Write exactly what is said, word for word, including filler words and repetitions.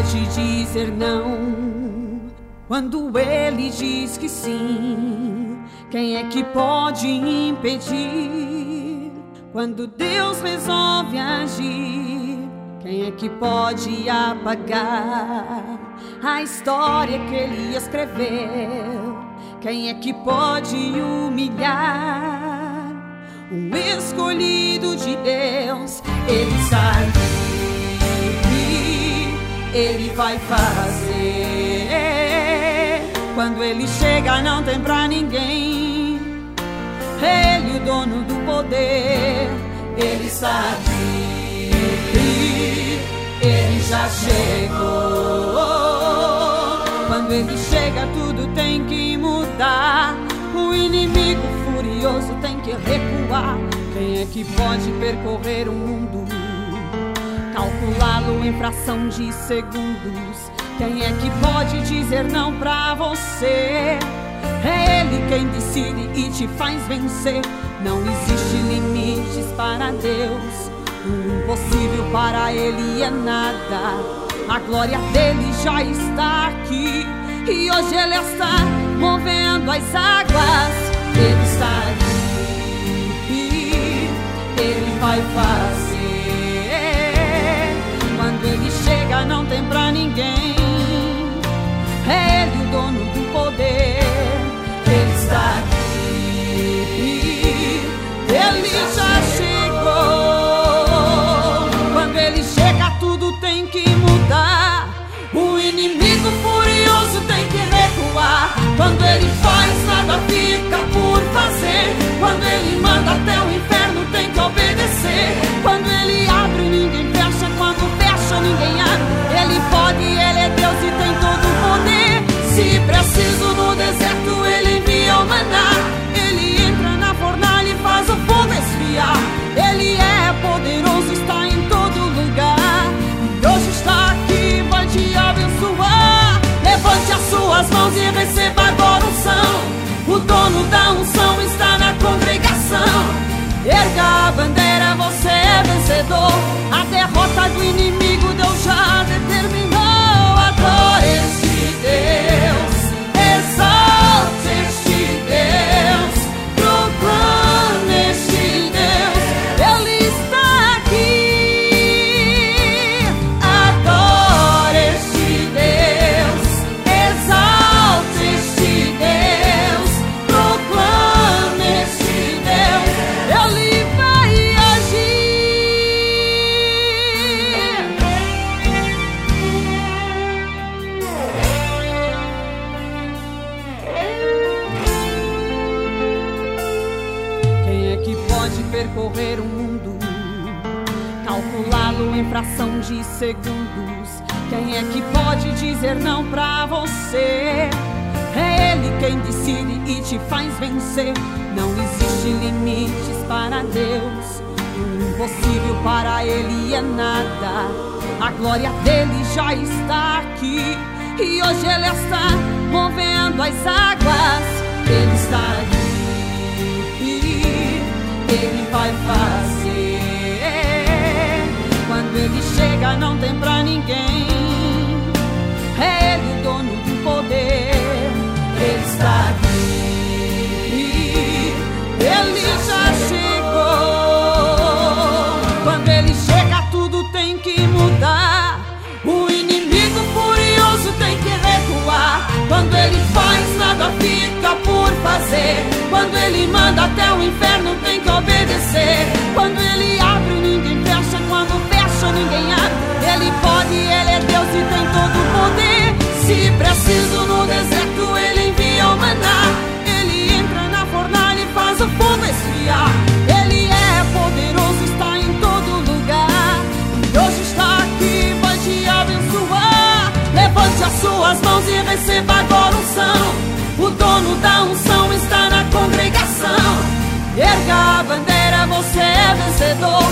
pode dizer não quando Ele diz que sim? Quem é que pode impedir quando Deus resolve agir? Quem é que pode apagar a história que Ele escreveu? Quem é que pode humilhar o escolhido de Deus? Ele está aqui, Ele vai fazer. Quando Ele chega não tem pra ninguém. Ele, o dono do poder, Ele está aqui, Ele já chegou. Quando Ele chega tudo tem que mudar. O inimigo furioso tem que recuar. Quem é que pode percorrer o mundo, calculá-lo em fração de segundos? Quem é que pode dizer não pra você? É Ele quem decide e te faz vencer. Não existe limites para Deus. O impossível para Ele é nada. A glória dele já está aqui e hoje Ele está movendo as águas. Ele está aqui, Ele vai fazer. Quando Ele chega não tem pra ninguém. É Ele, o dono do poder. Ele está aqui, Ele já chegou. Quando Ele chega tudo tem que mudar. O inimigo furioso tem que recuar. Quando Ele faz nada fica por fazer. Quando Ele manda até o inferno tem que obedecer. Quando Ele abre ninguém fecha. Quando fecha ninguém abre. Ele pode, Ele é Deus e tem todo o poder. Se preciso no deserto Ele envia o maná. Ele entra na fornalha e faz o fogo esfriar. Ele é poderoso, está em todo lugar. E hoje está aqui, vai te abençoar. Levante as suas mãos e receba agora unção. O dono da unção está na congregação. Erga a bandeira, você é vencedor. A derrota do inimigo Deus já determinou. Adore este Deus, exalte este Deus, proclame este Deus. Ele está aqui. Adore este Deus, exalte este Deus, proclame este Deus. Ele vai agir. Quem é que pode percorrer o mundo, calculá-lo em fração de segundos? Quem é que pode dizer não pra você? É Ele quem decide e te faz vencer. Não existe limites para Deus. O impossível para Ele é nada. A glória dele já está aqui e hoje Ele está movendo as águas. Ele está aqui, Ele vai fazer. Quando Ele chega não tem pra ninguém. É Ele o dono do poder. Ele está aqui, Ele já chegou. Quando Ele chega tudo tem que mudar. O inimigo furioso tem que recuar. Quando Ele faz nada fica por fazer. Quando Ele manda até o inferno tem que obedecer. Quando Ele abre ninguém fecha. Quando fecha ninguém abre. Ele pode, Ele é Deus e tem todo o poder. Se preciso no deserto Ele envia o maná. Ele entra na fornalha e faz o fogo esfriar. Ele é poderoso, está em todo lugar. E hoje está aqui, vai te abençoar. Levante as suas mãos e receba agora unção. O dono da unção está na congregação. Erga a bandeira, você é vencedor.